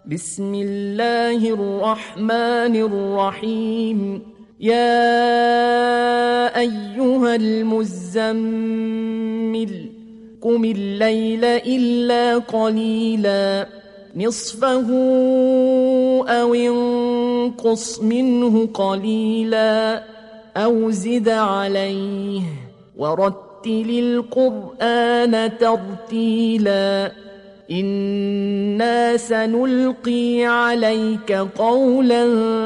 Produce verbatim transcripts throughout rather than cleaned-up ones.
بسم الله الرحمن الرحيم. يا أيها المزمل قم الليل إلا قليلا نصفه أو انقص منه قليلا أو زد عليه ورتل القرآن ترتيلا إنا سنلقي عليك قولا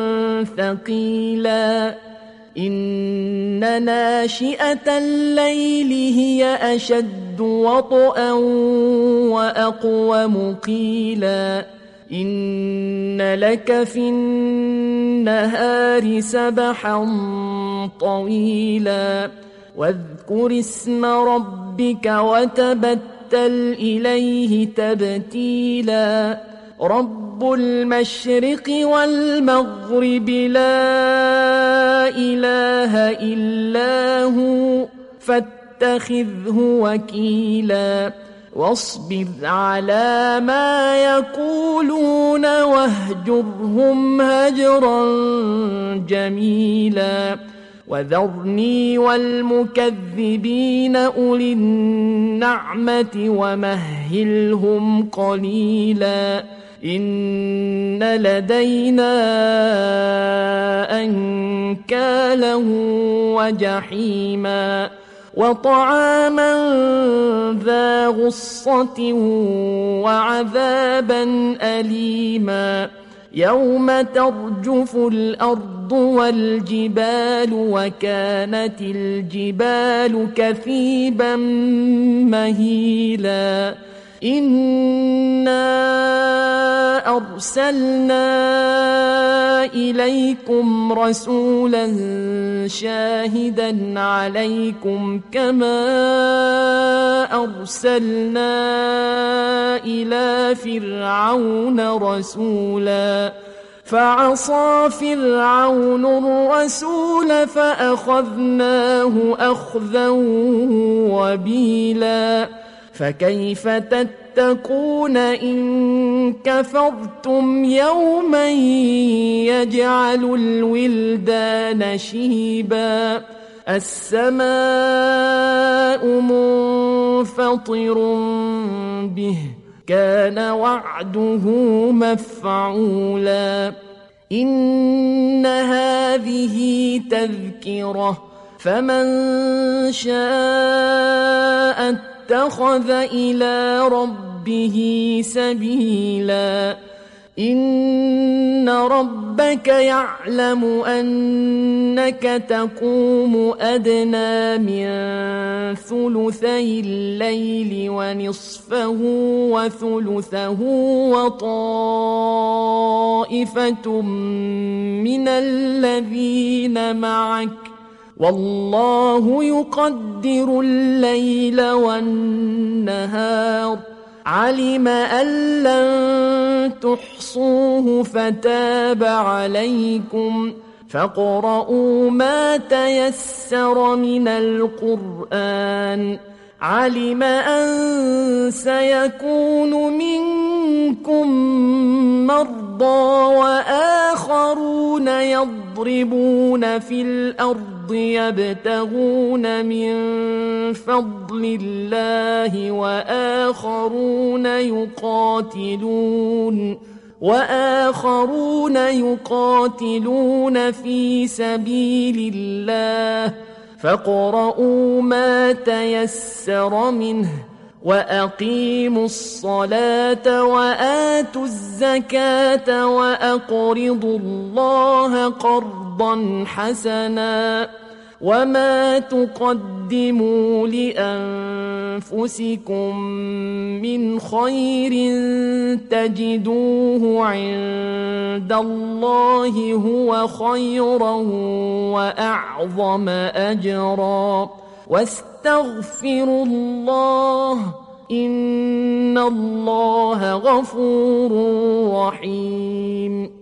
ثقيلا إن ناشئة الليل هي أشد وطئا وأقوم قيلا إن لك في النهار سبحا طويلا واذكر اسم ربك وتبتل إليه تبتيلا رب المشرق والمغرب لا إله إلا هو فاتخذه وكيلا واصبر على ما يقولون واهجرهم هجرا جميلا وذرني والمكذبين أولي النعمة ومهلهم قليلا إن لدينا أنكالا وجحيما وطعاما ذا غصة وعذابا أليما يوم ترجف الأرض والجبال وكانت الجبال كثيبا مهيلا إنا أرسلنا إليكم رسولا شاهدا عليكم كما أرسلنا إلى فرعون رسولا فعصى فرعون الرسول فأخذناه أخذا وبيلا فكيف تتقون إن كفرتم يوما يجعل الولدان شيبا السماء منفطر به كان وعده مفعولا إن هذه تذكرة فمن شاء اتخذ إلى ربه سبيلا إن ربك يعلم أنك تقوم أدنى من ثلثي الليل ونصفه وثلثه وطائفة من الذين معك والله يقدر الليل والنهار علم أن لن تحصوه فتاب عليكم فاقرؤوا ما تيسر من القرآن علم أن سيكون منكم مرضى وآخرون يضربون في الأرض يبتغون من فضل الله وآخرون يقاتلون وآخرون يقاتلون في سبيل الله فاقرؤوا ما تيسر منه وأقيموا الصلاة وآتوا الزكاة وأقرضوا الله قرضا حسنا وما تقدموا لأنفسكم من خير تجدوه عند الله هو خيرا وأعظم أجرا واستغفروا الله إن الله غفور رحيم.